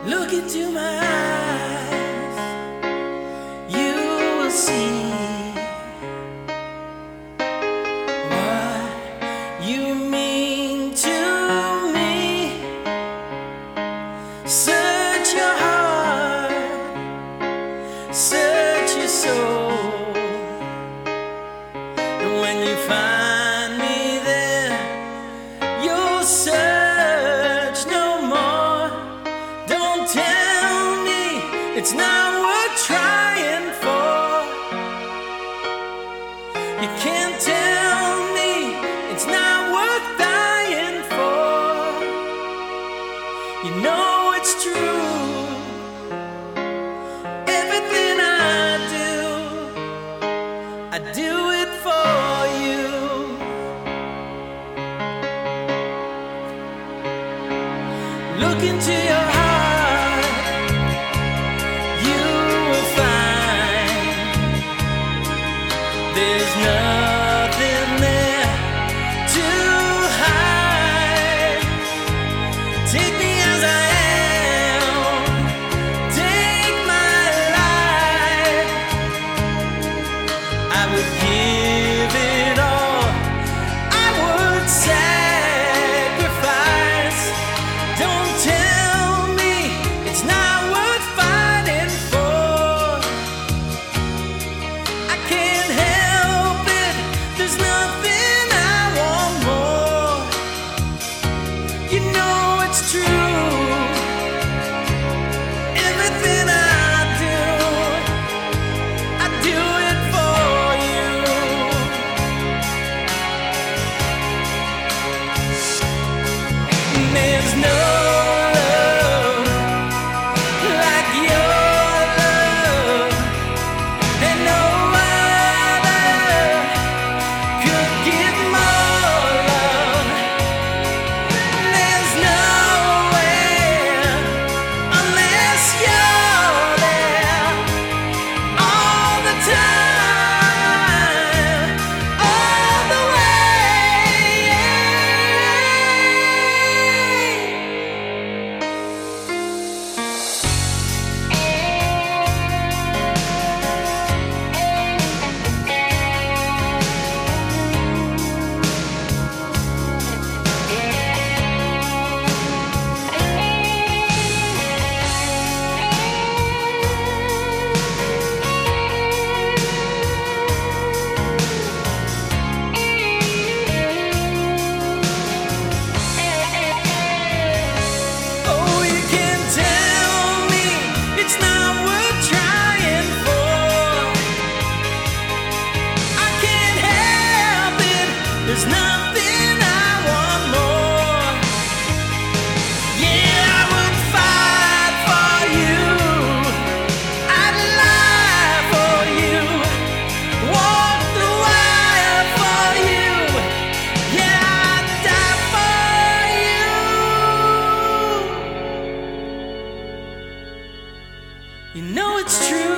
Look into my eyes, you will see what you mean to me. Search your heart, search your soul, and when you find me there, you'll search no more. Don't tell me it's not worth trying for. You can't tell me it's not worth dying for. You know it's true. Everything I do it for you. Look into your heart, you will find there's nothing there to hide. Take me as I am, take my life. I would give it all, I would sacrifice. Don't tell me it's not worth fighting for. I can't help it, there's nothing I want more. You know it's true. Everything I do it for you. There's no love like your love, and no other could give more love. There's nowhere unless you're there all the time, all the way. Oh, you can tell me it's not worth trying for. I can't help it, there's nothing I want more. Yeah, I would fight for you, I'd lie for you, walk the wire for you. Yeah, I'd die for you. You know it's true.